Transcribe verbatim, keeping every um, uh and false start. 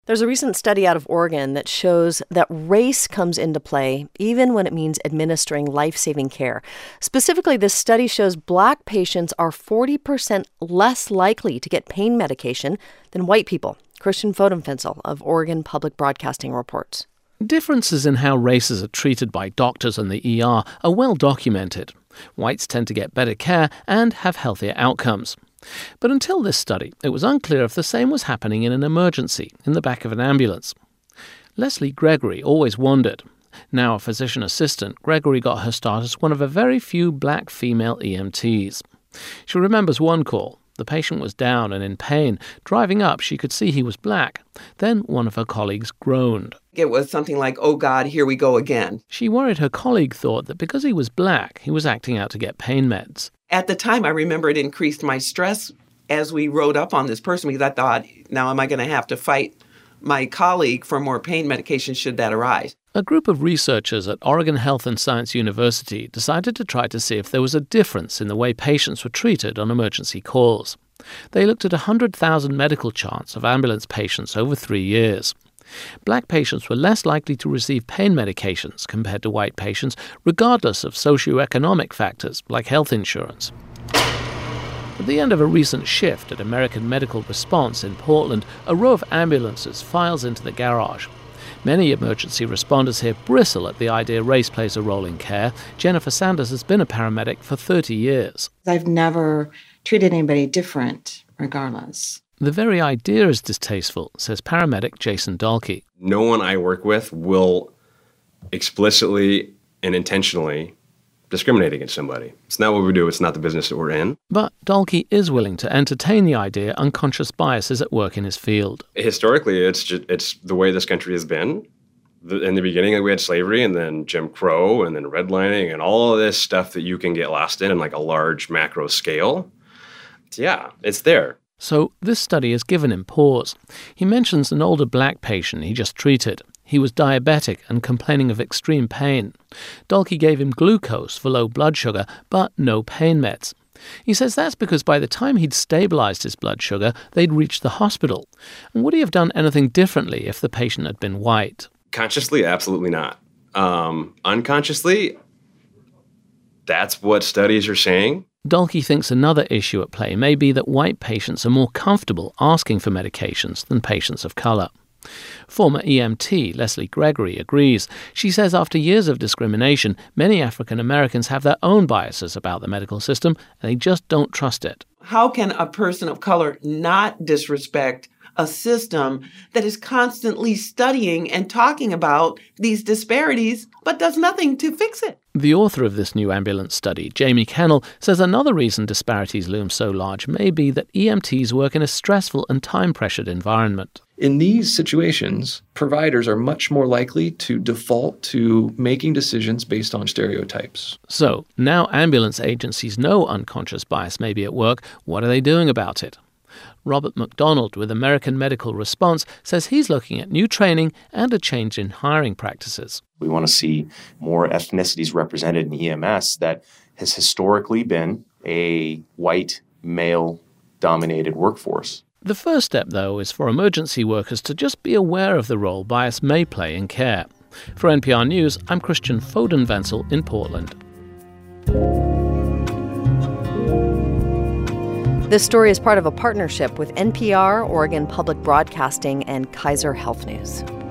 There's a recent study out of Oregon that shows that race comes into play even when it means administering life-saving care. Specifically, this study shows Black patients are forty percent less likely to get pain medication than white people. Christian Fodenfensel of Oregon Public Broadcasting reports. Differences in how races are treated by doctors and the E R are well documented. Whites tend to get better care and have healthier outcomes. But until this study, it was unclear if the same was happening in an emergency in the back of an ambulance. Leslie Gregory always wondered. Now a physician assistant, Gregory got her start as one of a very few Black female E M Ts. She remembers one call. The patient was down and in pain. Driving up, she could see he was Black. Then one of her colleagues groaned. It was something like, "Oh God, here we go again." She worried her colleague thought that because he was Black, he was acting out to get pain meds. At the time, I remember it increased my stress as we rode up on this person because I thought, now am I going to have to fight my colleague for more pain medication should that arise? A group of researchers at Oregon Health and Science University decided to try to see if there was a difference in the way patients were treated on emergency calls. They looked at one hundred thousand medical charts of ambulance patients over three years. Black patients were less likely to receive pain medications compared to white patients, regardless of socioeconomic factors like health insurance. At the end of a recent shift at American Medical Response in Portland, a row of ambulances files into the garage. Many emergency responders here bristle at the idea race plays a role in care. Jennifer Sanders has been a paramedic for thirty years. I've never treated anybody different, regardless. The very idea is distasteful, says paramedic Jason Dahlke. No one I work with will explicitly and intentionally discriminate against somebody. It's not what we do. It's not the business that we're in. But Dahlke is willing to entertain the idea unconscious bias is at work in his field. Historically, it's just, it's the way this country has been. The, in the beginning, like, we had slavery and then Jim Crow and then redlining and all of this stuff that you can get lost in in like a large macro scale. Yeah, it's there. So this study has given him pause. He mentions an older Black patient he just treated. He was diabetic and complaining of extreme pain. Dahlke gave him glucose for low blood sugar, but no pain meds. He says that's because by the time he'd stabilized his blood sugar, they'd reached the hospital. And would he have done anything differently if the patient had been white? Consciously, absolutely not. Um, unconsciously, that's what studies are saying. Dahlke thinks another issue at play may be that white patients are more comfortable asking for medications than patients of color. Former E M T Leslie Gregory agrees. She says after years of discrimination, many African Americans have their own biases about the medical system, and they just don't trust it. How can a person of color not disrespect a system that is constantly studying and talking about these disparities, but does nothing to fix it? The author of this new ambulance study, Jamie Kennell, says another reason disparities loom so large may be that E M Ts work in a stressful and time-pressured environment. In these situations, providers are much more likely to default to making decisions based on stereotypes. So, now ambulance agencies know unconscious bias may be at work. What are they doing about it? Robert McDonald with American Medical Response says he's looking at new training and a change in hiring practices. We want to see more ethnicities represented in E M S that has historically been a white, male-dominated workforce. The first step, though, is for emergency workers to just be aware of the role bias may play in care. For N P R News, I'm Christian Fodenfensel in Portland. This story is part of a partnership with N P R, Oregon Public Broadcasting, and Kaiser Health News.